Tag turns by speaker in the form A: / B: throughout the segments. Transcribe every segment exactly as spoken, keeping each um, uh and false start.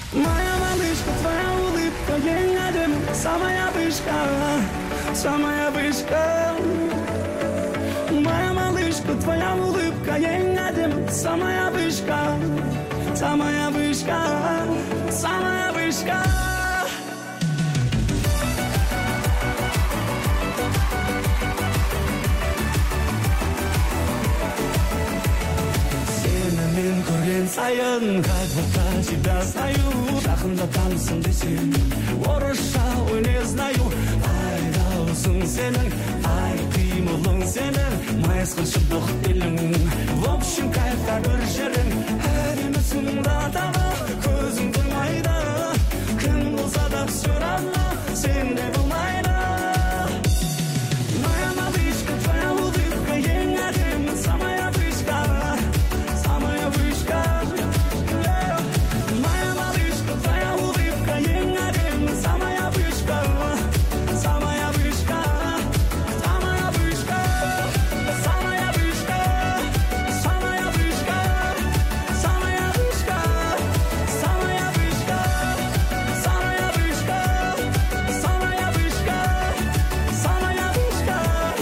A: Моя малышка, твоя улыбка, день один, самая вышка, самая вышка. Моя малышка, твоя улыбка, день один, самая вышка, самая вышка, самая вышка. Мен көрген сайын, как будто тебя знаю. Жақында танысым десем, орысша ой не знаю. Айдаусың сенің, ай қимылың сенің, майысқын шындық елің. В общем, кайфта бір жерің, әдемісің да тағы, көзің тоймайды. Кім болса да все равно, сен де болмайды. Моя малышка, твоя улыбка, ең әдемі, самая вышка. Самая вышка, моя малышка, твоя улыбка, ең әдемі, самая вышка, самая вышка, самая вышка, самая вышка, самая вышка, самая вышка, самая вышка, самая вышка, самая вышка, самая вышка.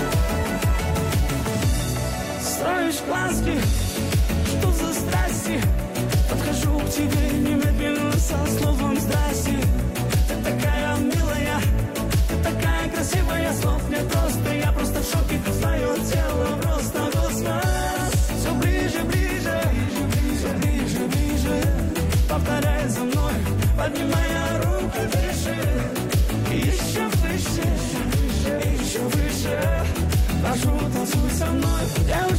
A: Строишь глазки, что за страсти? Подхожу к тебе немедленно со словом здрасте. Ты такая милая, ты такая красивая, слов нет просто. Я просто в шоке, твое тело просто космос. Все ближе, ближе, ближе, ближе, ближе. Повторяй за мной, поднимая руки выше. Еще выше, еще выше. Прошу, танцуй со мной.